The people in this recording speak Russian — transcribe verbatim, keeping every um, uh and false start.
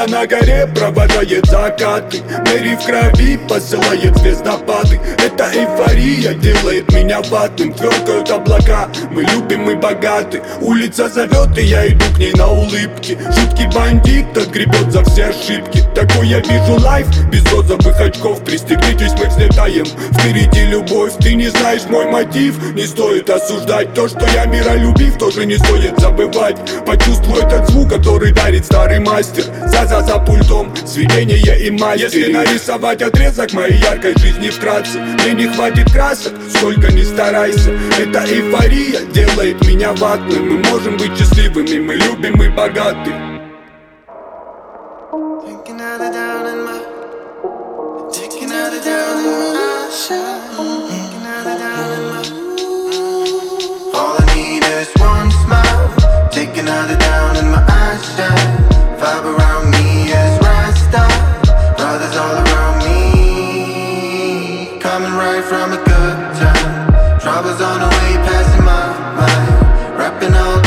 Солнце на горе провожает закаты, Мэри в крови посылает звездопады. Эта эйфория делает меня ватным. Тверкают облака, мы любим и богаты. Улица зовет, и я иду к ней на улыбке. Жуткий бандит отгребет за все ошибки. Такой я вижу лайф, без розовых очков. Пристегнитесь, мы взлетаем, впереди любовь. Ты не знаешь мой мотив, не стоит осуждать. То, что я миролюбив, тоже не стоит забывать. Почувствуй этот звук, который дарит старый мастер. За-за-за пультом, сведение и мастер. Если нарисовать отрезок моей яркой жизни вкратце, мне не хватит красок, сколько ни старайся. Эта эйфория делает меня ватным. Мы можем быть счастливыми, мы любим и богаты. All I need is one smile, take another down and my eyes shine. Vibe around me is Rasta, brothers all around me, coming right from a good time. Troubles on the way, passing my mind, rapping all